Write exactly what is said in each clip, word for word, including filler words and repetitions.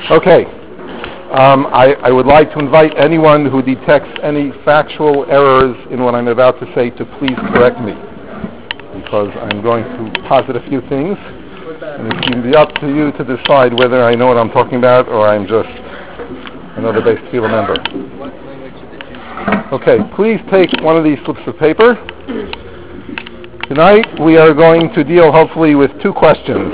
Okay. Um, I, I would like to invite anyone who detects any factual errors in what I'm about to say to please correct me, because I'm going to posit a few things, and it's going to be up to you to decide whether I know what I'm talking about or I'm just another base tefillah member. Okay, please take one of these slips of paper. Tonight we are going to deal hopefully with two questions.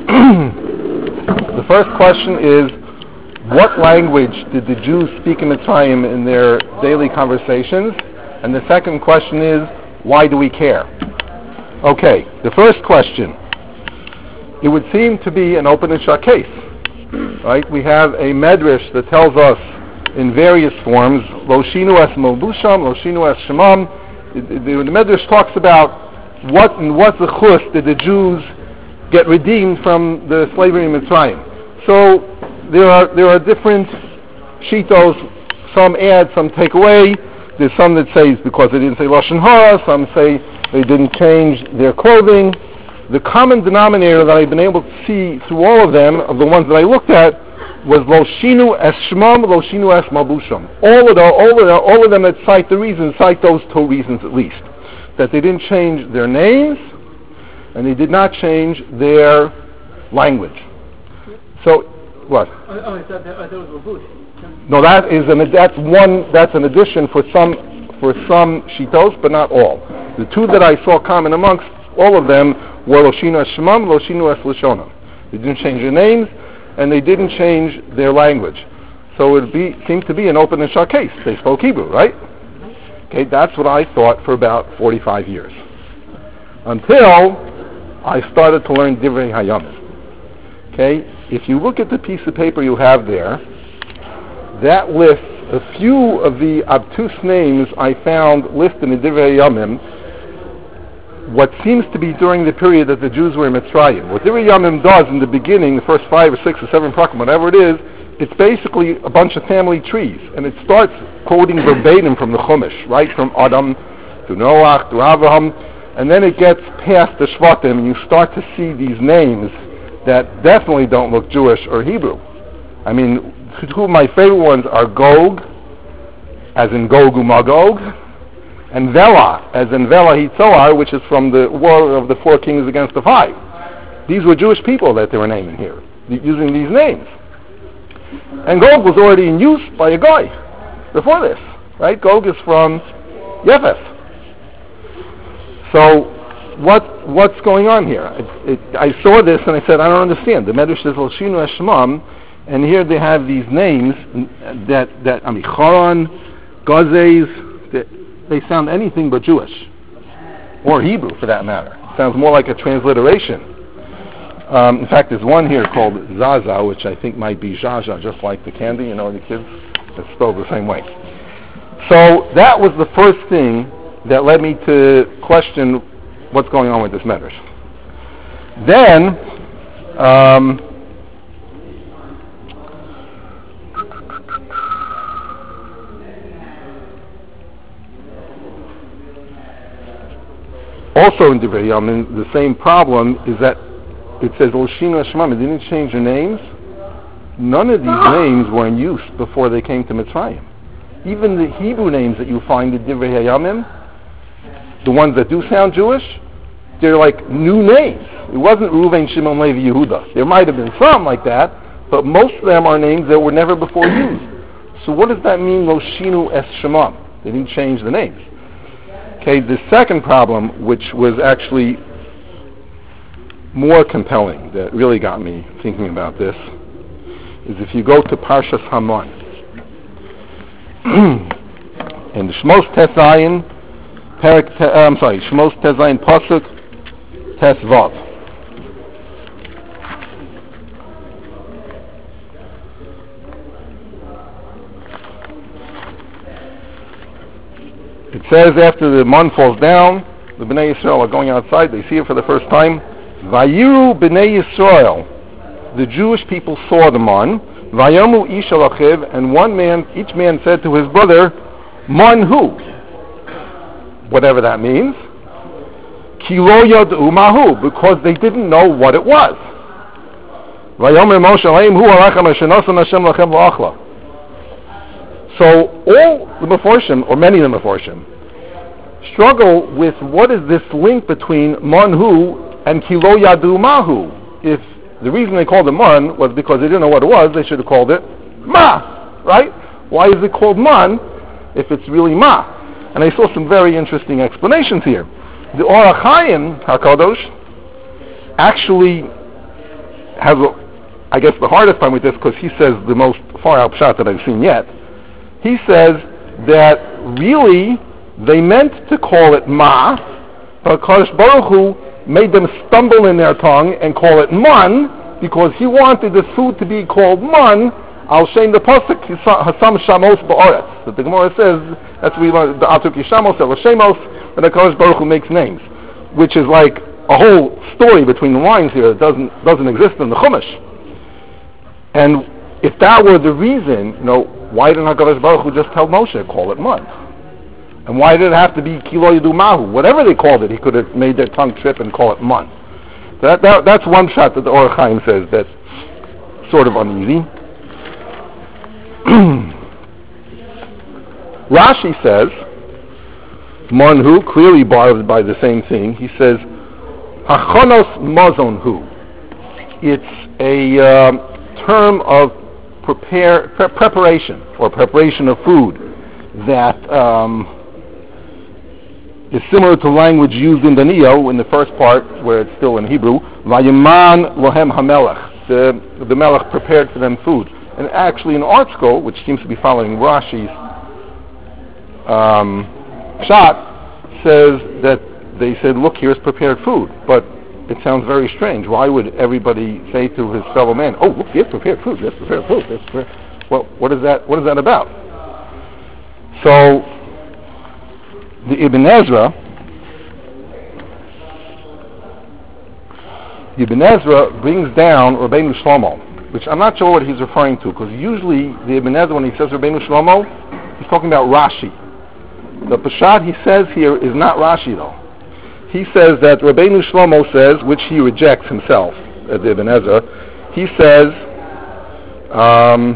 The first question is, what language did the Jews speak in Mitzrayim in their daily conversations? And the second question is, why do we care? Okay, the first question. It would seem to be an open and shut case. Right? We have a medrash that tells us in various forms, Lo shinu es malbusham, Lo shinu es shemam. The, the, the medrash talks about what and what the chus did the Jews get redeemed from the slavery in Mitzrayim. So there are there are different shitos. Some add, some take away. There's some that say it's because they didn't say lashon hara. Some say they didn't change their clothing. The common denominator that I've been able to see through all of them, of the ones that I looked at, was lo shinu es shmam, lo shinu es malbusham. All of the, all of the, all of them that cite the reasons cite those two reasons at least, that they didn't change their names and they did not change their language. So what? Oh, I thought that, I thought it was Labush. No, that is an that's one that's an addition for some for some shitos, but not all. The two that I saw common amongst all of them were lo shinu es shemam, lo shinu es lashonam. They didn't change their names, and they didn't change their language. So it be, seemed to be an open and shut case. They spoke Hebrew, right? Okay, that's what I thought for about forty-five years, until I started to learn Divrei Hayamim. Okay, if you look at the piece of paper you have there, that lists a few of the obtuse names I found listed in Divrei Hayamim, what seems to be during the period that the Jews were in Mitzrayim. What Divrei Hayamim does in the beginning, the first five or six or seven prakim, whatever it is, it's basically a bunch of family trees, and it starts quoting verbatim from the Chumash, right, from Adam to Noach to Avraham, and then it gets past the Shvatim, and you start to see these names that definitely don't look Jewish or Hebrew. I mean, two of my favorite ones are Gog, as in Gog u'Magog, and Vela, as in Vela Hitzoar, which is from the war of the four kings against the five. These were Jewish people that they were naming here, using these names. And Gog was already in use by a guy before this, right? Gog is from Yefes. So what what's going on here? It, it, I saw this and I said, I don't understand. The Medrash says Lo shinu es shemam, and here they have these names that, that I mean, Charan, Gazes, that they sound anything but Jewish, or Hebrew for that matter. It sounds more like a transliteration. Um, in fact, there's one here called Zaza, which I think might be Jaja, just like the candy, you know, the kids. It's spelled the same way. So that was the first thing that led me to question what's going on with this medrash. Then, um, also in Divrei Hayamim, the same problem is that it says Lo shinu es shemam. It didn't change their names. None of these names were in use before they came to Mitzrayim. Even the Hebrew names that you find in Divrei Hayamim, the ones that do sound Jewish, they're like new names. It wasn't Reuven, Shimon, Levi, Yehuda. There might have been some like that, but most of them are names that were never before used. So what does that mean, Lo shinu es shemam? They didn't change the names. Okay, the second problem, which was actually more compelling, that really got me thinking about this, is if you go to Parshas Haman, and Shmos Tes Zayin, Perik, te, uh, I'm sorry, Shmos Tes Zayin Pasuk Tes Vav. It says after the man falls down, the Bnei Yisrael are going outside, they see it for the first time. Vayiru Bnei Yisrael, the Jewish people saw the man. Vayomu ish alachiv, and one man, each man said to his brother, Man hu, whatever that means. Ki lo yad'u mahu, because they didn't know what it was. Vayomer Moshe Aleim Hu Alechem Asher Nosan Hashem Lachem V'Achla. So all the Meforshim, or many of the Meforshim, struggle with what is this link between Manhu and Kilo Yadu Mahu. If the reason they called it Man was because they didn't know what it was, they should have called it Ma, right? Why is it called Man if it's really Ma? And I saw some very interesting explanations here. The Or HaChaim HaKadosh actually has, a, I guess, the hardest time with this because he says the most far out shot that I've seen yet. He says that really they meant to call it Ma, but Kadosh Baruch Hu made them stumble in their tongue and call it Man because he wanted the food to be called Man. Al Shem the pasuk Hasam Shamos Ba'aretz. That the Gemara says that's we learned the Atuk Yishamos El Shemos, and the Kadosh Baruch Hu makes names, which is like a whole story between the lines here that doesn't doesn't exist in the Chumash. And if that were the reason, you know, why didn't HaKadosh Baruch Hu just tell Moshe, call it Man? And why did it have to be Kilo Yidu Mahu? Whatever they called it, he could have made their tongue trip and call it Man. So that, that, that's one shot that the Or HaChaim says that's sort of uneasy. Rashi says, Manhu, clearly borrowed by the same thing, he says, Hachonos Mazonhu. It's a uh, term of prepare pre- preparation or preparation of food that um, is similar to language used in Daniel in the first part where it's still in Hebrew. Vayiman lohem hamelech. The the melech prepared for them food. And actually in Art School, which seems to be following Rashi's um, shot, says that they said, look, here's prepared food. But it sounds very strange. Why would everybody say to his fellow man, oh, look, here's prepared food, here's prepared food, here's prepared. Well, what is that, what is that about? So, the Ibn Ezra, Ibn Ezra brings down Rabbeinu Shlomo, which I'm not sure what he's referring to, because usually the Ibn Ezra, when he says Rabbeinu Shlomo, he's talking about Rashi. The Peshat he says here is not Rashi, though. He says that Rabbeinu Shlomo says, which he rejects himself, at the Ibn Ezra, he says, um,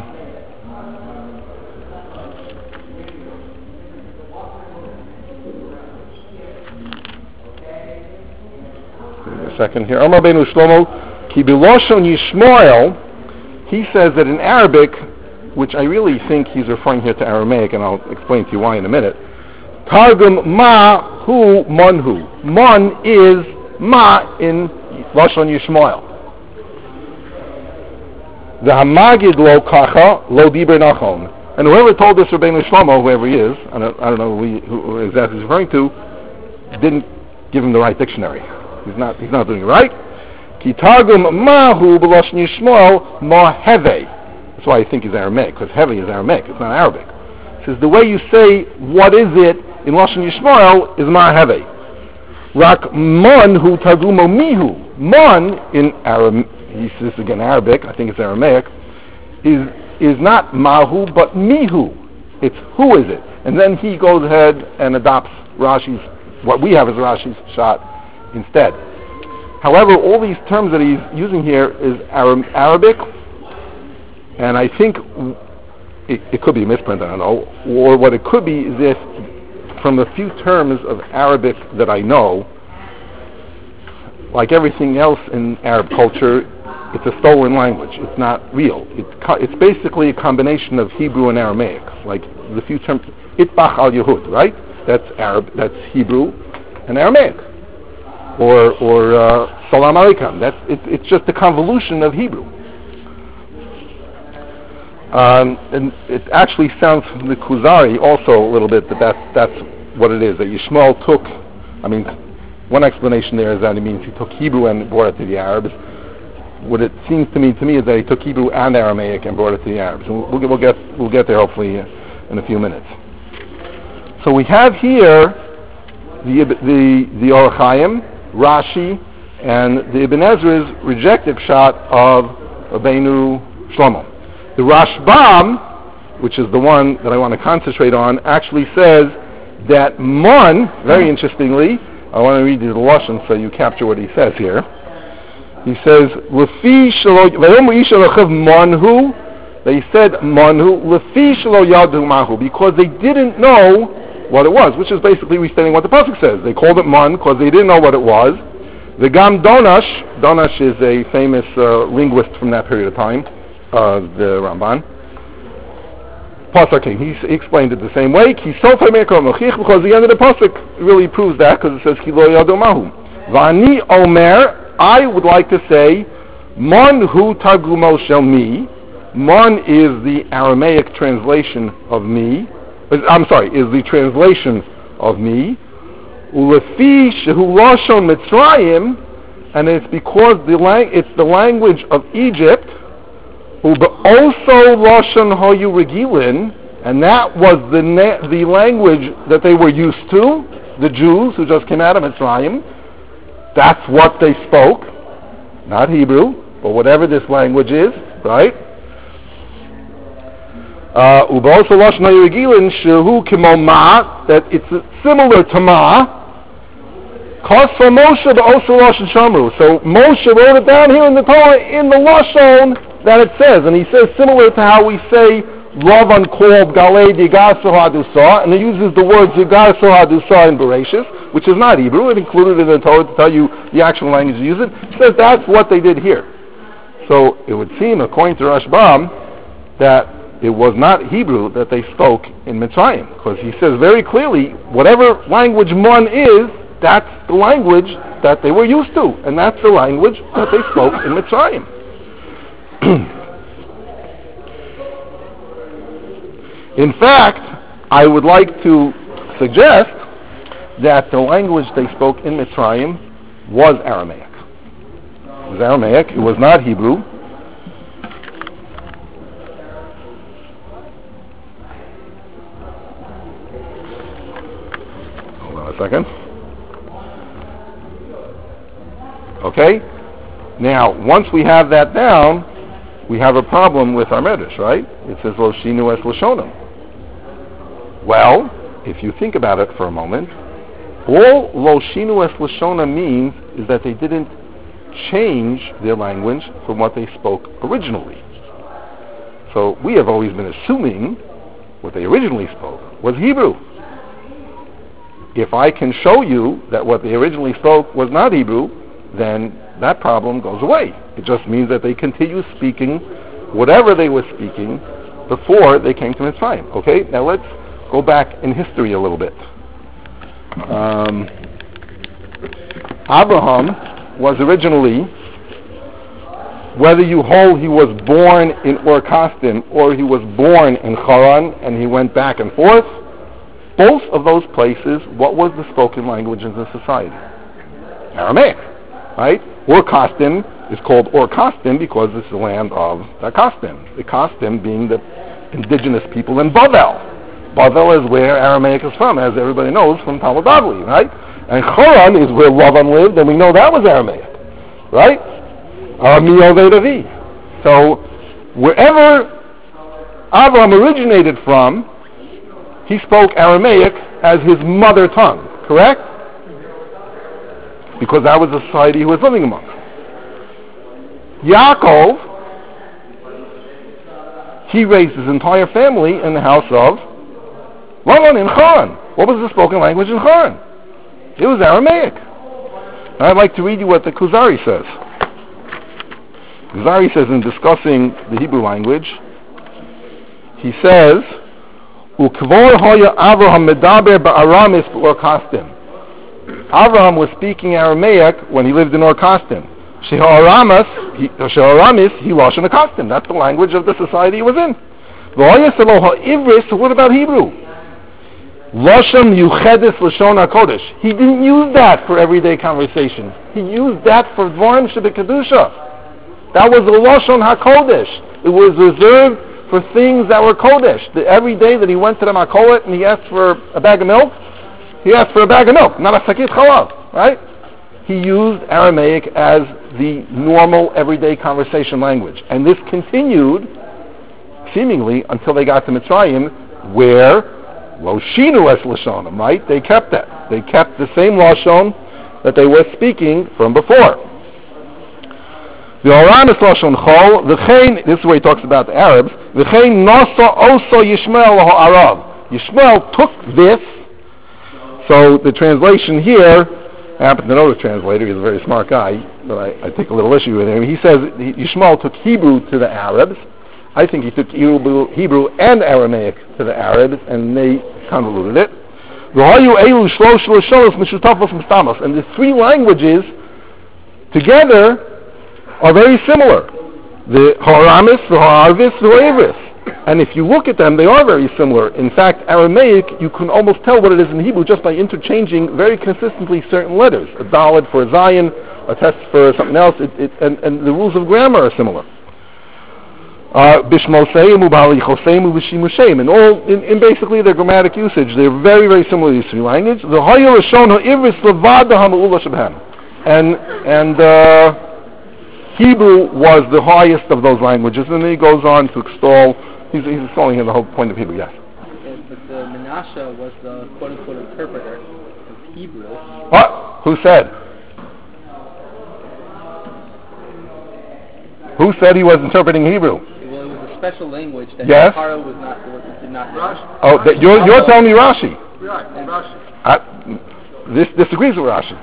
a second here, Amar Rabbeinu Shlomo, Ki Biloshon Yishmoel, he says that in Arabic, which I really think he's referring here to Aramaic, and I'll explain to you why in a minute, Targum ma hu manhu. Man is ma in Lashon Yishmael. The Hamagid lo kacha lo diber nachon. And whoever told this Rabbeinu Shlomo, whoever he is, I don't, I don't know who, he, who exactly he's referring to, didn't give him the right dictionary. He's not. He's not doing it right. Ki targum ma hu b'Lashon Yishmael ma heve. That's why I think he's Aramaic, because heavy is Aramaic. It's not Arabic. It says the way you say what is it in Lashon Yishmael is ma heve. Rak mon hu targumo mihu. Mon in Aram, he says again Arabic, I think it's Aramaic, is is not mahu but mihu. It's who is it? And then he goes ahead and adopts Rashi's, what we have as Rashi's shot instead. However, all these terms that he's using here is Aram, Arabic, and I think it, it could be a misprint, I don't know, or what it could be is if from the few terms of Arabic that I know, like everything else in Arab culture, it's a stolen language. It's not real. It's, it's basically a combination of Hebrew and Aramaic. Like the few terms, Itbach al Yehud, right? That's Arab. That's Hebrew and Aramaic. Or or uh, Salam Aleikum. That's it, it's just a convolution of Hebrew. Um, and it actually sounds from the Kuzari also a little bit that that's, that's what it is. That Yishmael took. I mean, one explanation there is that it means he took Hebrew and brought it to the Arabs. What it seems to me to me is that he took Hebrew and Aramaic and brought it to the Arabs. And we'll, we'll get we'll get there hopefully in a few minutes. So we have here the the the Or HaChaim, Rashi, and the Ibn Ezra's rejected shot of Rabbeinu Shlomo. The Rashbam, which is the one that I want to concentrate on, actually says that Mon, very interestingly, I want to read you the Lashon so you capture what he says here. He says, "Lefi shelo vayomu isha lechav manhu." They said manhu lefi shelo yadu mahu, because they didn't know what it was, which is basically restating what the pasuk says. They called it man because they didn't know what it was. The Gam Donash, Donash is a famous uh, linguist from that period of time, uh, the Ramban. Pasuk King, he, he explained it the same way. Because the end of the pasuk really proves that, because it says Ki lo yadu mahu. Vani omer, I would like to say, Mon hu targumo shel mi. Mon is the Aramaic translation of me. I'm sorry, is the translation of me. Ulefi shehu lashon Mitzrayim, and it's because the lang- it's the language of Egypt. Also lashon hoyu regilin, and that was the na- the language that they were used to. The Jews who just came out of Mitzrayim. That's what they spoke, not Hebrew, but whatever this language is, right? Uba also lashon hoyu regilin shehu kimo ma, that it's similar to ma. Cause for Moshe the also lashon shamru. So Moshe wrote it down here in the Torah in the lashon that it says, and he says similar to how we say Lavan called Galed Yigaso Hadusa, and he uses the words Yigaso Hadusa in Bereshis, which is not Hebrew. It included in the Torah to tell you the actual language to use it. He says that's what they did here. So it would seem, according to Rashbam, that it was not Hebrew that they spoke in Mitzrayim, because he says very clearly, whatever language Mon is, that's the language that they were used to, and that's the language that they spoke in Mitzrayim. In fact, I would like to suggest that the language they spoke in Mitzrayim was Aramaic. It was Aramaic. It was not Hebrew. Hold on a second. Okay? Now, once we have that down, we have a problem with our medrash, right? It says, Lo shinu es lashonim. Well, if you think about it for a moment, all Lo shinu es lashonim means is that they didn't change their language from what they spoke originally. So we have always been assuming what they originally spoke was Hebrew. If I can show you that what they originally spoke was not Hebrew, then that problem goes away. It just means that they continue speaking whatever they were speaking before they came to Mitzrayim. Okay, now let's go back in history a little bit. Um, Abraham was originally, whether you hold he was born in Ur Kasdim or he was born in Haran and he went back and forth, both of those places, what was the spoken language in the society? Aramaic. Right? Ur Kasdim is called Ur Kasdim because it's the land of the Kasdim. The Kasdim being the indigenous people in Bavel. Bavel is where Aramaic is from, as everybody knows from Talmud Bavli, right? And Haran is where Lavan lived, and we know that was Aramaic, right? Arameovedavi. So wherever Abraham originated from, he spoke Aramaic as his mother tongue, correct? Because that was the society he was living among. Yaakov, he raised his entire family in the house of Lavan in Haran. What was the spoken language in Haran? It was Aramaic. And I'd like to read you what the Kuzari says. Kuzari says in discussing the Hebrew language, he says, Ukvor hoya Avraham medaber ba'aramis b'or kasdim. Avraham was speaking Aramaic when he lived in Ur Kasdim. Sheharamis, he lashon kasdim. That's the language of the society he was in. So what about Hebrew? Lashon yuchedes lashon hakodesh. He didn't use that for everyday conversation. He used that for dvarim shebekadusha. That was the lashon hakodesh. It was reserved for things that were kodesh. The, every day that he went to the makolet and he asked for a bag of milk, he asked for a bag of milk, not a sakit chalav, right? He used Aramaic as the normal everyday conversation language. And this continued, seemingly, until they got to Mitzrayim, where Lo shinu es lashonim, right? They kept that. They kept the same lashon that they were speaking from before. The Oramis Lashon Chol, v'chein, this is where he talks about the Arabs, v'chein nosa oso Yishmael ha'arav. Yishmael took this, so the translation here, I happen to know the translator, he's a very smart guy, but I, I take a little issue with him. He says he, Yishmael took Hebrew to the Arabs. I think he took Hebrew, Hebrew and Aramaic to the Arabs, and they convoluted it. And the three languages together are very similar. The Haramis, the Harvis, the Avris. And if you look at them, they are very similar. In fact, Aramaic, you can almost tell what it is in Hebrew just by interchanging very consistently certain letters. A Dalet for a Zion, a test for something else, it, it, and, and the rules of grammar are similar. Bishmoseim, Ubalichoseim, Ubishimusheim, and all in, in basically their grammatic usage, they're very, very similar to these three languages. The Hayil Rishon Ha'ivris Levada Ha'ma'ula Shabhan. And, and, uh, Hebrew was the highest of those languages, and then he goes on to extol, he's, he's extolling here the whole point of Hebrew, yes. Okay, but the Menashe was the quote-unquote interpreter of Hebrew. What? Who said? Who said he was interpreting Hebrew? Well, it was a special language that yes? Paro was not, did not know. Oh, that you're, you're telling me Rashi. Right, Rashi. I, this disagrees with Rashi.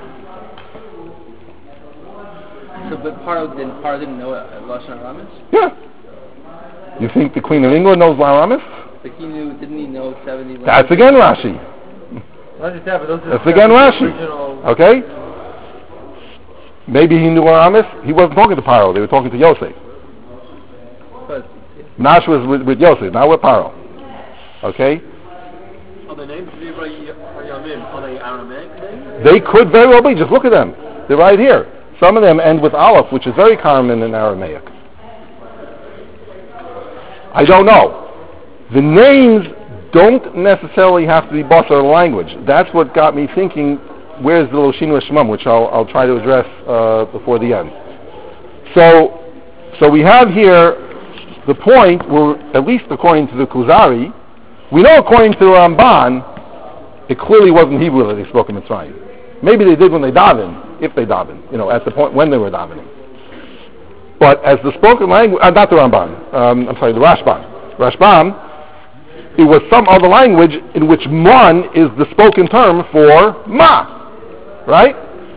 So, but Paro didn't, Paro didn't know uh, Lashon Aramis? Yeah. You think the Queen of England knows Aramis? But he knew, didn't he know seventy languages? That's again Rashi. That's again Rashi. Okay? Maybe he knew Aramis. He wasn't talking to Paro. They were talking to Yosef. But Nash was with, with Yosef, not with Paro. Okay? Are the names of the Yamim, are they Aramaic names? They could very well be. Just look at them. They're right here. Some of them end with Aleph, which is very common in Aramaic. I don't know. The names don't necessarily have to be Basar language. That's what got me thinking, where's the Loshinu Shemam, which I'll, I'll try to address uh, before the end. So, so we have here the point where, at least according to the Kuzari, we know according to the Ramban, it clearly wasn't Hebrew that they spoke in Mitzrayim. Maybe they did when they davened, if they davened, you know, at the point when they were davening. But as the spoken language, uh, not the Ramban, um, I'm sorry, the Rashbam. Rashbam, it was some other language in which man is the spoken term for ma, right?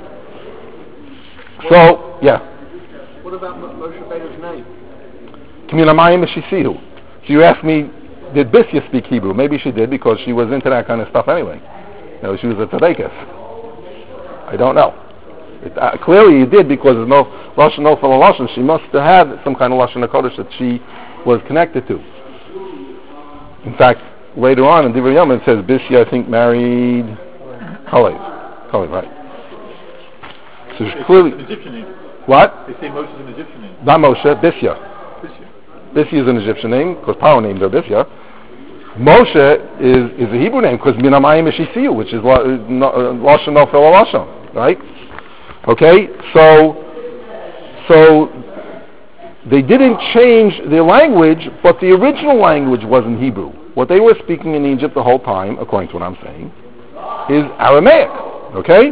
So, yeah. What about Moshe Rabbeinu's name? K'minamayim Meshisihu. So you ask me, did Bisya speak Hebrew? Maybe she did because she was into that kind of stuff anyway. You know, she was a tzaddikus. I don't know. It, uh, clearly he did because there's no Lashon no fellow Lashon. She must have had some kind of Lashon HaKodesh that she was connected to. In fact, later on in Divrei Yom it says Bisya, I think, married Kalev. Kalev, right. So she clearly... It's an Egyptian name. What? They say Moshe is an Egyptian name. Not Moshe, Bisya. Bisya. Bisya is an Egyptian name because Paro names are Bisya. Moshe is, is a Hebrew name because Minamayim Meshisiyu, which is Lashon no fellow Lashon, right? Okay, so so they didn't change their language, but the original language wasn't Hebrew. What they were speaking in Egypt the whole time, according to what I'm saying, is Aramaic. Okay.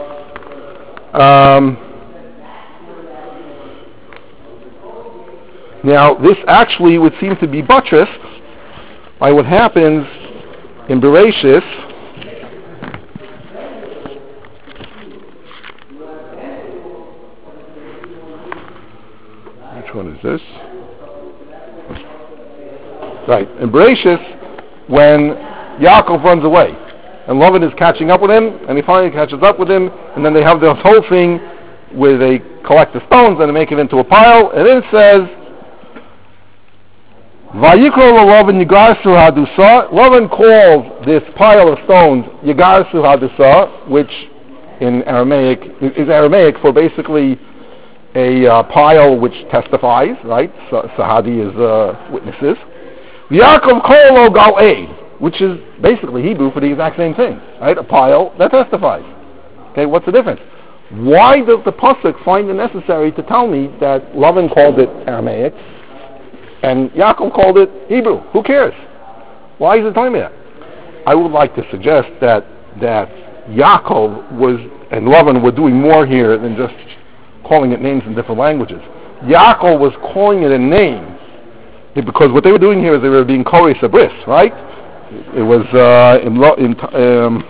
Um, now, this actually would seem to be buttressed by what happens in Bereshis. Which one is this? Right. In Bereshis, when Yaakov runs away, and Lavan is catching up with him, and he finally catches up with him, and then they have this whole thing where they collect the stones and they make it into a pile, and it says, Vayikro Lavan Yigarsu Hadusa. Lavan calls this pile of stones Yigarsu Hadusa, which in Aramaic is Aramaic for basically a uh, pile which testifies, right? So, Sahadi is uh, witnesses. Yaakov Kolo Gal'ed, which is basically Hebrew for the exact same thing, right? A pile that testifies. Okay, what's the difference? Why does the pasuk find it necessary to tell me that Lavan called it Aramaic and Yaakov called it Hebrew? Who cares? Why is it telling me that? I would like to suggest that that Yaakov was and Lavan were doing more here than just calling it names in different languages. Yaakov was calling it a name, because what they were doing here is they were being Korei Sabris, right? It was uh, in, lo- in um,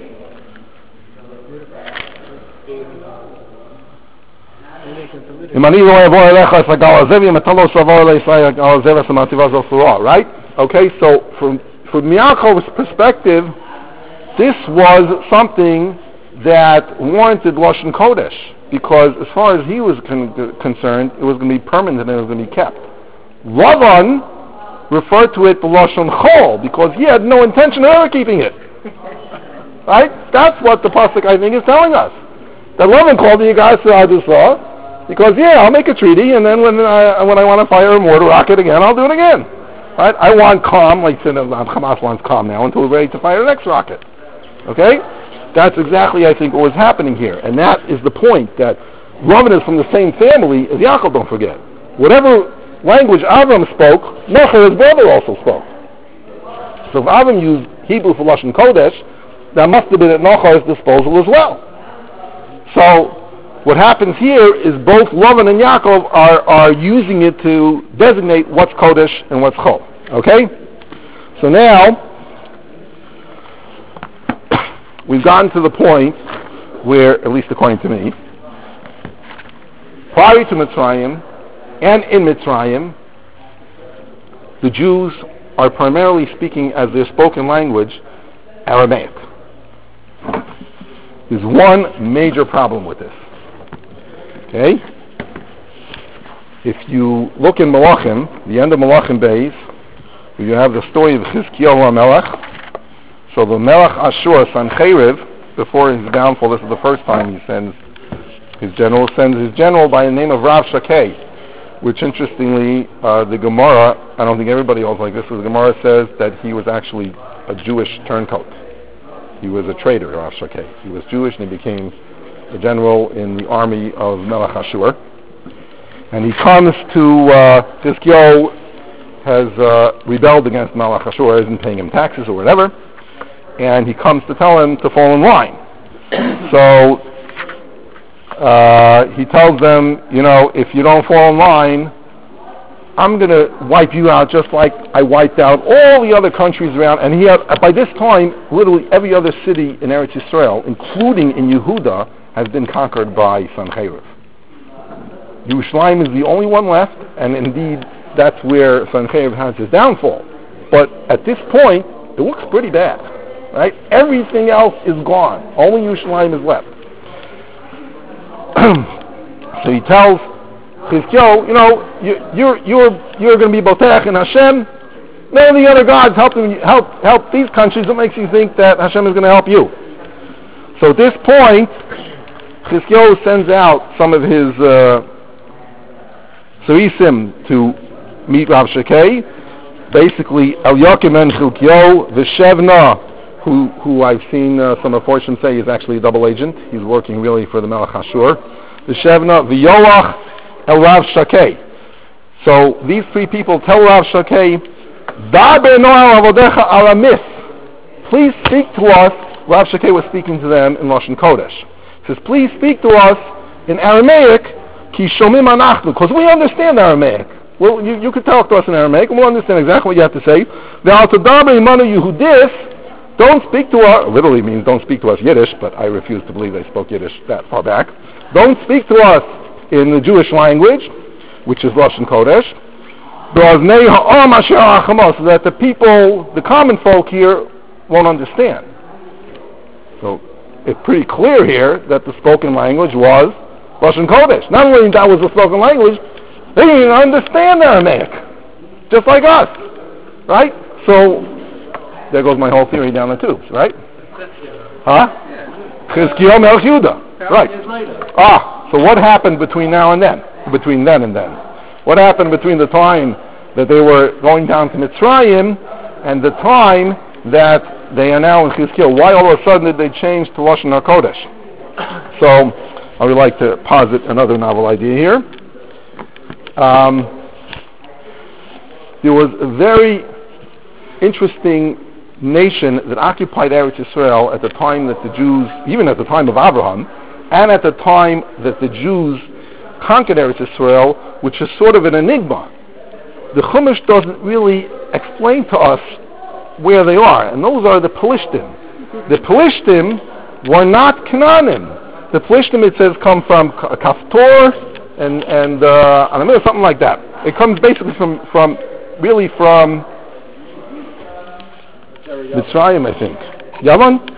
right? Okay, so from from Yaakov's perspective, this was something that warranted Lashon Kodesh, because as far as he was con- concerned, it was going to be permanent and it was going to be kept. Lavan referred to it the Lashon Chol, because he had no intention of ever keeping it. Right? That's what the pasuk, I think, is telling us. That Lavan called the Yigas Adusah, because yeah, I'll make a treaty, and then when I when I want to fire a mortar rocket again, I'll do it again. Right? I want calm, like Hamas wants calm now, until we're ready to fire the next rocket. Okay? That's exactly, I think, what was happening here. And that is the point, that Lavan is from the same family as Yaakov, don't forget. Whatever language Avram spoke, Nocher, his brother, also spoke. So if Avram used Hebrew for Lashon Kodesh, that must have been at Nocher's disposal as well. So what happens here is both Lavan and Yaakov are, are using it to designate what's Kodesh and what's Chol. Okay? So now, we've gotten to the point where, at least according to me, prior to Mitzrayim and in Mitzrayim, the Jews are primarily speaking as their spoken language Aramaic. There's one major problem with this. Okay? If you look in Malachim, the end of Malachim Beis, you have the story of Chizkiyahu HaMelech. So the Melech Ashur, Sancheriv, before his downfall, this is the first time he sends his general, sends his general by the name of Rav Shakeh, which interestingly, uh, the Gemara, I don't think everybody else like this, the Gemara says that he was actually a Jewish turncoat. He was a traitor, Rav Shakeh. He was Jewish and he became a general in the army of Melech Ashur. And he comes to, uh, Chizkiyahu has uh, rebelled against Melech Ashur, isn't paying him taxes or whatever, and he comes to tell him to fall in line. So uh, he tells them, you know, if you don't fall in line, I'm going to wipe you out just like I wiped out all the other countries around. And he had, by this time, literally every other city in Eretz Yisrael, including in Yehuda, has been conquered by Sancheriv. Yerushalayim is the only one left, and indeed that's where Sancheriv has his downfall. But at this point, it looks pretty bad. Right? Everything else is gone. Only Yerushalayim is left. So he tells Chizkiyahu, you know, you, you're you're you're going to be Botech in Hashem. None of the other gods help them, help help these countries. What makes you think that Hashem is going to help you? So at this point, Chizkiyahu sends out some of his uh, Sarisim to meet Rav Shakeh. Basically, Eliakim and Chilkiyahu, the Shevna, who who I've seen uh, some of Fortune say is actually a double agent. He's working really for the Melech Ashur. The Shevna, the Yoach, and Rav Shakeh. So these three people tell Rav Shakeh, Daber no'al avodecha aramith. Please speak to us. Rav Shakeh was speaking to them in Lashon Kodesh. He says, please speak to us in Aramaic, ki shomim anachnu, because we understand Aramaic. Well, you, you could talk to us in Aramaic, and we'll understand exactly what you have to say. Ve'al tadaber imanu Yehudis. Don't speak to us, literally means don't speak to us Yiddish, but I refuse to believe they spoke Yiddish that far back. Don't speak to us in the Jewish language, which is Lashon Kodesh, so that the people, the common folk here, won't understand. So it's pretty clear here that the spoken language was Lashon Kodesh. Not only that was the spoken language, they didn't even understand Aramaic, just like us, right? So there goes my whole theory down the tubes, right? Huh? Chizkiyahu Melech Yehuda, right? Ah, so what happened between now and then? Between then and then? What happened between the time that they were going down to Mitzrayim and the time that they are now in Chizkiyahu? Why all of a sudden did they change to Lashon HaKodesh? So I would like to posit another novel idea here. Um, there was a very interesting nation that occupied Eretz Yisrael at the time that the Jews, even at the time of Abraham, and at the time that the Jews conquered Eretz Yisrael, which is sort of an enigma. The Chumash doesn't really explain to us where they are, and those are the Pelishtim. The Pelishtim were not Canaanim. The Pelishtim, it says, come from Kaftor and and uh, I don't know, something like that. It comes basically from from really from Mitzrayim, I think. Yaman?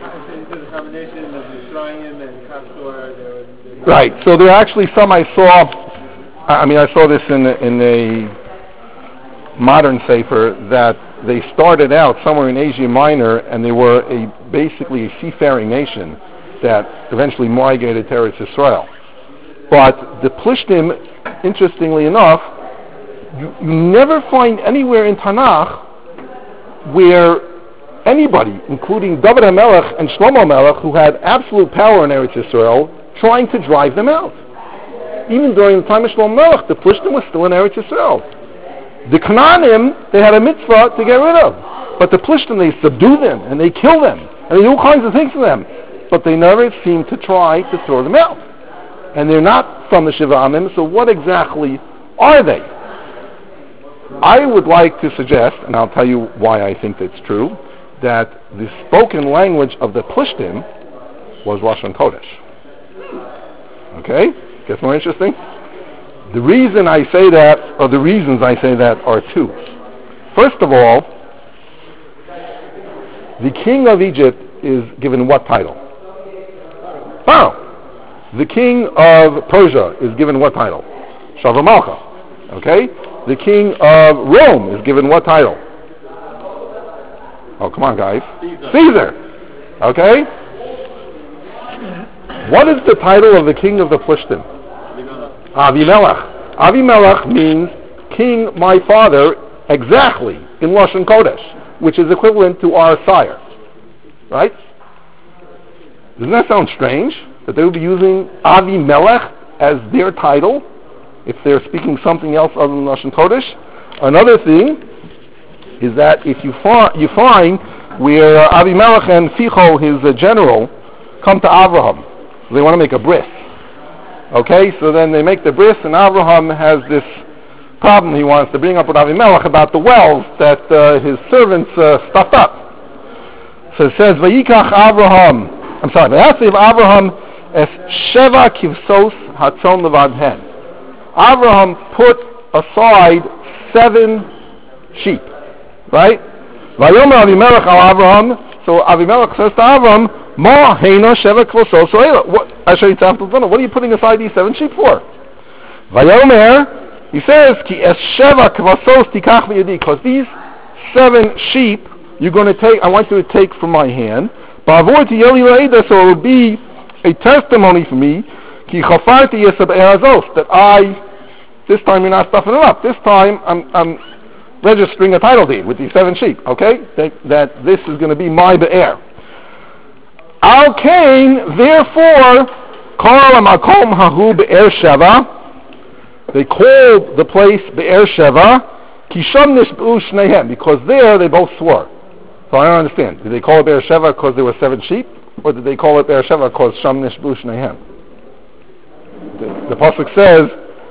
Right. So there are actually some I saw. I mean, I saw this in a, in a modern sefer that they started out somewhere in Asia Minor, and they were a basically a seafaring nation that eventually migrated to Eretz Yisrael. But the Plishtim, interestingly enough, you, you never find anywhere in Tanakh where anybody, including David HaMelech and Shlomo HaMelech, who had absolute power in Eretz Yisrael, trying to drive them out. Even during the time of Shlomo HaMelech, the Plishtim was still in Eretz Yisrael. The Canaanim, they had a mitzvah to get rid of. But the Plishtim, they subdue them, and they kill them, and they do all kinds of things to them. But they never seem to try to throw them out. And they're not from the Shiva Amim, so what exactly are they? I would like to suggest, and I'll tell you why I think that's true, that the spoken language of the Plishtim was Lashon Kodesh. Okay? Gets more interesting? The reason I say that, or the reasons I say that, are two. First of all, the king of Egypt is given what title? Pharaoh. The king of Persia is given what title? Shavah Malcha. Okay? The king of Rome is given what title? Oh, come on, guys. Caesar. Caesar. Okay? What is the title of the king of the Plishtim? Avimelech. Avimelech means king, my father, exactly, in Lashon Kodesh, which is equivalent to our sire. Right? Doesn't that sound strange? That they would be using Avimelech as their title if they're speaking something else other than Lashon Kodesh? Another thing is that if you, fa- you find where uh, Avimelech and Ficho, his uh, general, come to Avraham, they want to make a bris. Okay, so then they make the bris, and Avraham has this problem he wants to bring up with Avimelech about the wells that uh, his servants uh, stuffed up. So it says, Vayikach Avraham, I'm sorry, Vayasev Avraham es Sheva Kivsos Hatzon Levadhen. Avraham put aside seven sheep, right? Vayomer Avimelech al Avraham, so Avimelech says to Avraham, Ma Heina Sheva Kivsos Soela. What? What are you putting aside these seven sheep for? Vayomer, he says, Ki es Sheva Kivsos Tikach Miyadi, because these seven sheep you're going to take, I want you to take from my hand. Ba'avor Tiyeli La'eda, so it will be a testimony for me, Ki Chafarti Yesab Erazos, that I, this time you're not stuffing it up. This time I'm, I'm registering a title deed with these seven sheep, okay? That, that this is going to be my Be'er. Al Kain, therefore, Kol HaMakom Hahu Be'er Sheva, they called the place Be'er Sheva, Ki Sham Nishb'u Shnehem, because there they both swore. So I don't understand. Did they call it Be'er Sheva because there were seven sheep? Or did they call it Be'er Sheva because Sham Nishb'u Shnehem? The, the Pasuk says,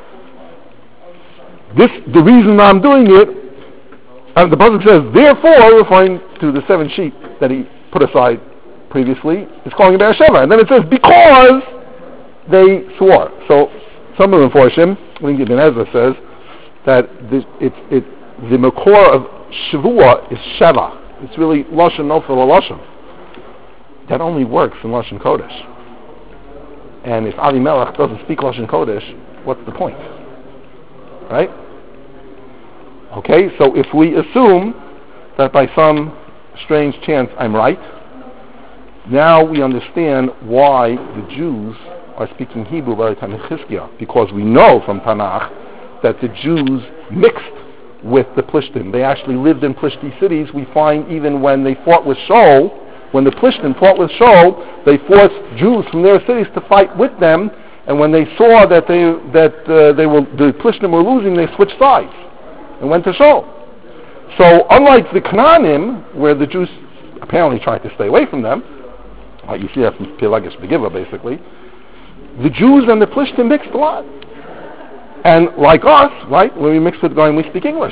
this, the reason I'm doing it, and the Pasuk says, therefore, referring to the seven sheep that he put aside previously, it's calling it Be'er Sheva. And then it says, because they swore. So some of the Mephoshim, I think Ibn Ezra says, that the, it, it, the Makor of Shavua is Sheva. It's really Lashon Nofel or Lashon. That only works in Lashon Kodesh. And if Avimelech doesn't speak Lashon Kodesh, what's the point? Right? Okay, so if we assume that by some strange chance I'm right, now we understand why the Jews are speaking Hebrew by the time of Chizkiah, because we know from Tanakh that the Jews mixed with the Plishtim. They actually lived in Plishti cities. We find even when they fought with Shaul, when the Plishtim fought with Shaul, they forced Jews from their cities to fight with them, and when they saw that they that uh, they were the Plishtim were losing, they switched sides and went to Shaul. So unlike the Canaanim, where the Jews apparently tried to stay away from them, uh, you see that from Pelagish Begiva basically, the Jews and the Plishtim mixed a lot. And like us, right, when we mix with Goyim, we speak English.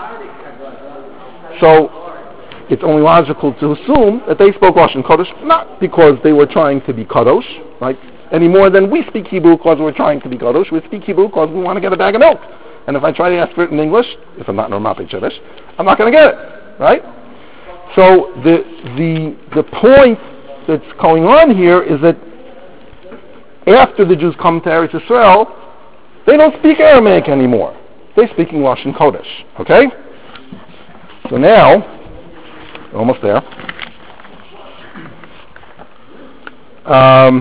So it's only logical to assume that they spoke Lashon Kodesh, not because they were trying to be Kadosh, right, any more than we speak Hebrew because we're trying to be Kadosh. We speak Hebrew because we want to get a bag of milk. And if I try to ask for it in English, if I'm not normal Jewish, I'm not going to get it, right? So the the the point that's going on here is that after the Jews come to Eretz Yisrael, they don't speak Aramaic anymore. They speak English and Kodesh. Okay? So now, we're almost there. Um,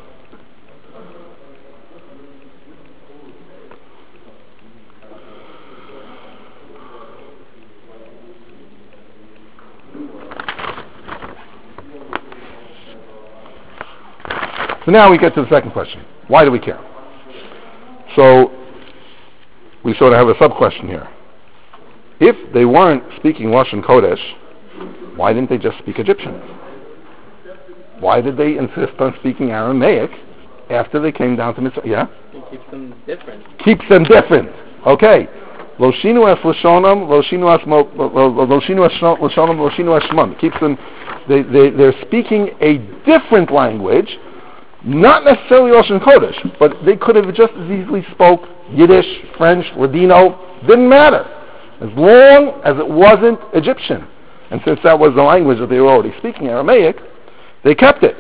So now we get to the second question. Why do we care? So we sort of have a sub-question here. If they weren't speaking Lashon Kodesh, why didn't they just speak Egyptian? Why did they insist on speaking Aramaic after they came down to Mitzrayim? Yeah? It keeps them different. Keeps them different. Okay. Lo shinu es lashonam, lo shinu es mo, lo shinu es lashonam, lo shinu es shmam. Keeps them. They they they're speaking a different language. Not necessarily Lashon Kodesh, but they could have just as easily spoke Yiddish, French, Ladino. Didn't matter, as long as it wasn't Egyptian. And since that was the language that they were already speaking, Aramaic, they kept it.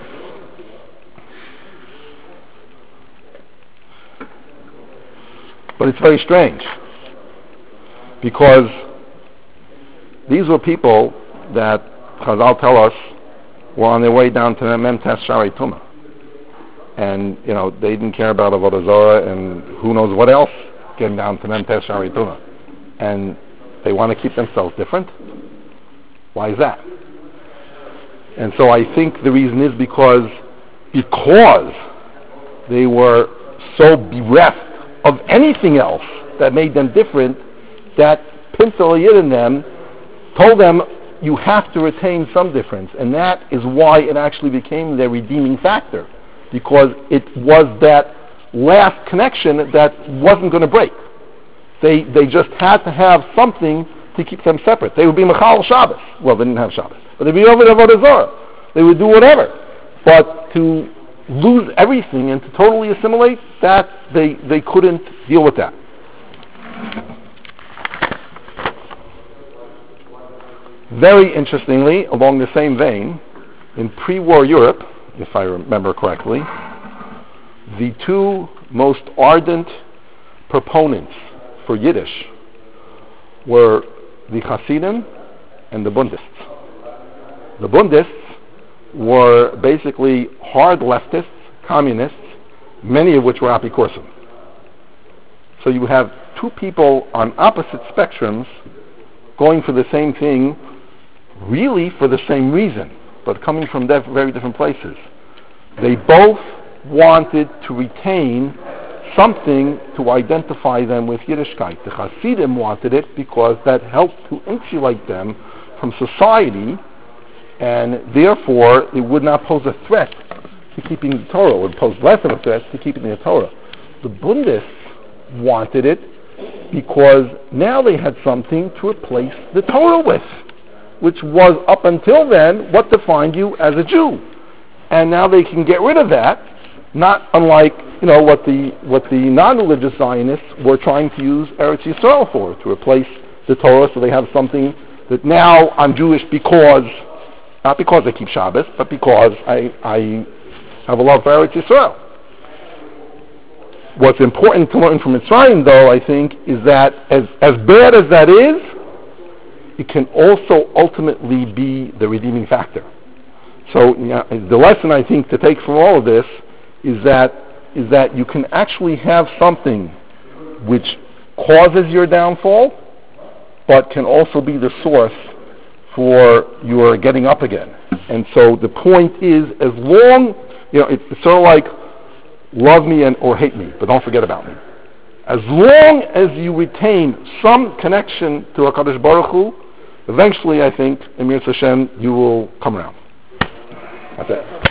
But it's very strange, because these were people that Chazal tell us were on their way down to Mem Tes Sharei Tumah. And, you know, they didn't care about Avodah Zarah and who knows what else getting down to Mem Tes Sharei Tumah. And they want to keep themselves different. Why is that? And so I think the reason is because because they were so bereft of anything else that made them different, that Pintel Yid in them told them, you have to retain some difference. And that is why it actually became their redeeming factor. Because it was that last connection that wasn't going to break. They they just had to have something to keep them separate. They would be Mechal Shabbos. Well, they didn't have Shabbos. But they'd be over the Avodah Zarah. They would do whatever. But to lose everything and to totally assimilate, that they, they couldn't deal with that. Very interestingly, along the same vein, in pre-war Europe, if I remember correctly, the two most ardent proponents for Yiddish were the Hasidim and the Bundists. The Bundists were basically hard leftists, communists, many of which were Apikorsim. So you have two people on opposite spectrums going for the same thing, really for the same reason, but coming from def- very different places. They both wanted to retain something to identify them with Yiddishkeit. The Hasidim wanted it because that helped to insulate them from society, and therefore it would not pose a threat to keeping the Torah. It would pose less of a threat to keeping the Torah. The Bundists wanted it because now they had something to replace the Torah with, which was up until then what defined you as a Jew. And now they can get rid of that, not unlike, you know, what the what the non-religious Zionists were trying to use Eretz Yisrael for, to replace the Torah, so they have something that now I'm Jewish because, not because I keep Shabbos, but because I, I have a love for Eretz Yisrael. What's important to learn from Mitzrayim, though, I think, is that as, as bad as that is, it can also ultimately be the redeeming factor. So you know, the lesson, I think, to take from all of this is that is that you can actually have something which causes your downfall, but can also be the source for your getting up again. And so the point is, as long, you know, it's sort of like love me and or hate me, but don't forget about me. As long as you retain some connection to HaKadosh Baruch Hu, eventually, I think, Emir Hashem, you will come around. That's it.